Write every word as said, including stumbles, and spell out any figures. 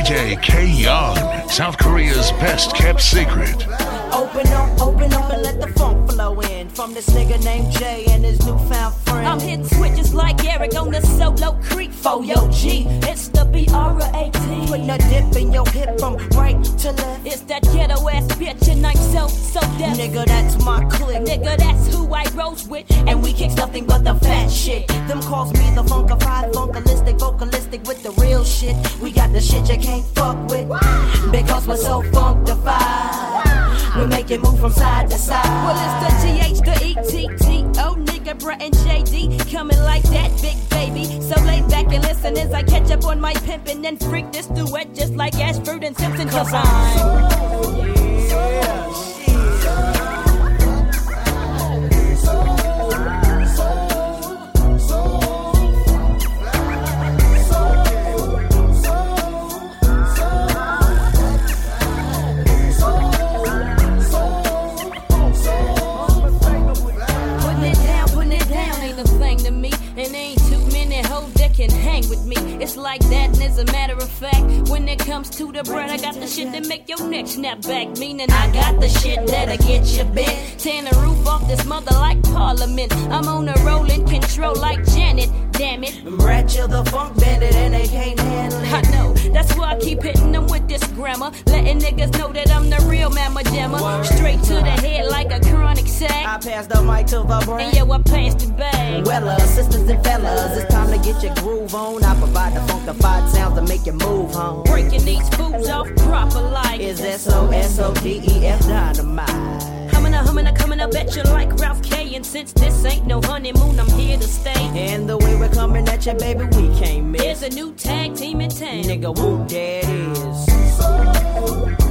J K Young, South Korea's best kept secret. Open up, open up and let the funk flow in. From this nigga named Jay and his newfound friend. I'm hitting switches like Eric on the solo creek. For yo G, it's the B R A T. Putting a dip in your hip from right to left. It's that ghetto ass bitch and I'm so, so deaf. Nigga, that's my clique. Nigga, that's who I rose with. And we kicks nothing but the fat shit. Them calls me the funkified, funkalistic, vocalistic with the real shit. We got the shit you can't fuck with. Because we're so funkified. We make it move from side to side. Well, it's the G H, the E T T O, nigga, Brett and J D coming like that, big baby. So lay back and listen as I catch up on my pimpin' and freak this duet just like Ashford and Simpson. Cause I'm yeah. It's like that, and as a matter of fact, when it comes to the bread, I got the shit that make your neck snap back. Meaning I got the shit that'll get you bent. Tearing the roof off this mother like Parliament. I'm on a rolling control like Janet, damn it. Rat chill the funk bandit and they can't handle it. I know, that's why I keep hitting them with this grammar. Letting niggas know that I'm the real mamma jammer. Straight to the head like a chronic sack. I pass the mic to the brain. And yo, I passed the bag. Well, uh, sisters and fellas, it's time to get your groove on. I provide the funkified sounds to make you move home. Breaking these fools off proper like is S O S O D E F dynamite. Humming a humming a coming up at you like Ralph K. And since this ain't no honeymoon, I'm here to stay. And the way we're coming at you, baby, we can't miss. There's a new tag team in town. Nigga, whoop, there it is.